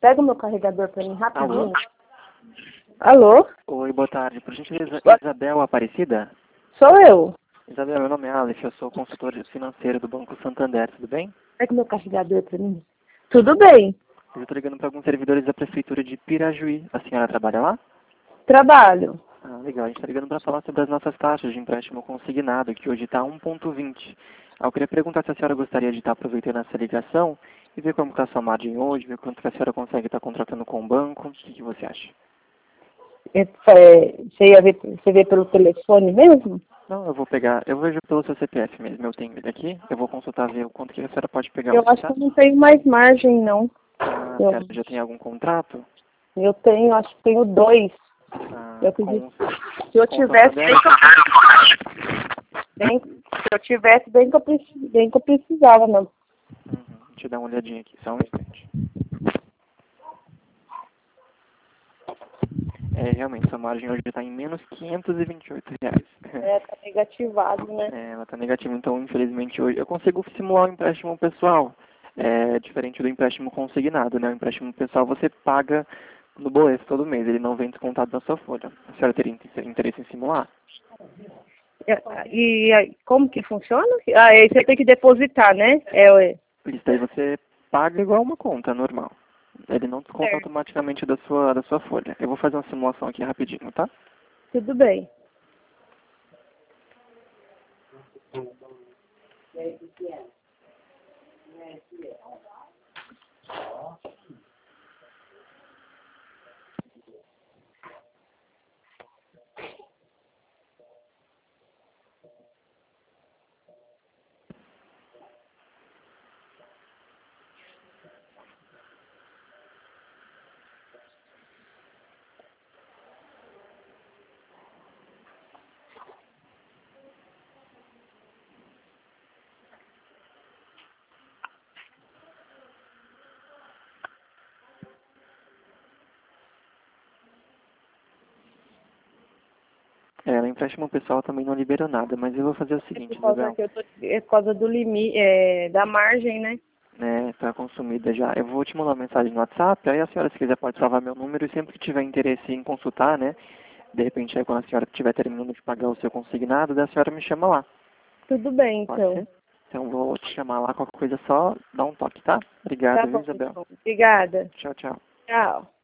Pega o meu carregador pra mim rapidinho. Alô? Alô? Oi, boa tarde. Por gentileza, Boa- Isabel Aparecida? Sou eu. Isabel, meu nome é Aleph, eu sou consultor financeiro do Banco Santander, tudo bem? Pega o meu carregador pra mim. Tudo bem. Eu estou ligando para alguns servidores da Prefeitura de Pirajuí. A senhora trabalha lá? Trabalho. Ah, legal. A gente está ligando para falar sobre as nossas taxas de empréstimo consignado, que hoje está 1,20. Eu queria perguntar se a senhora gostaria de estar aproveitando essa ligação e ver como está a sua margem hoje, ver quanto que a senhora consegue estar contratando com o banco. O que você acha? Você vê pelo telefone mesmo? Não, eu vejo pelo seu CPF mesmo, eu tenho ele aqui, eu vou consultar, ver o quanto que a senhora pode pegar Eu hoje, acho tá? que eu não tenho mais margem, não. Ah, a Eu, senhora já tem algum contrato? eu tenho, acho que tenho 2. Ah, Eu acredito. com, Se eu com o tivesse, Santander? se eu tivesse, bem que eu precisava, não. Deixa eu dar uma olhadinha aqui, só um instante. É, realmente, sua margem hoje está em menos R$ 528. É, tá negativado, né? É, ela está negativa, então infelizmente hoje eu consigo simular um empréstimo pessoal, diferente do empréstimo consignado, né? O empréstimo pessoal você paga no boleto todo mês, ele não vem descontado na sua folha. A senhora teria interesse em simular? E aí, como que funciona? Ah, aí você tem que depositar, né? Isso daí você paga igual uma conta normal. Ele não desconta Certo. automaticamente da sua folha. Eu vou fazer uma simulação aqui rapidinho, tá? Tudo bem. O empréstimo pessoal também não libera nada, mas eu vou fazer o É seguinte, Isabel. por causa do limite, da margem, né? Tá consumida já. Eu vou te mandar uma mensagem no WhatsApp, aí a senhora, se quiser, pode salvar meu número e sempre que tiver interesse em consultar, né? De repente, aí quando a senhora estiver terminando de pagar o seu consignado, daí a senhora me chama lá. Tudo bem, Pode então. ser? Então vou te chamar lá, qualquer coisa só dá um toque, tá? Obrigado, Tá viu, bom, Isabel? então. Obrigada. Tchau, tchau. Tchau.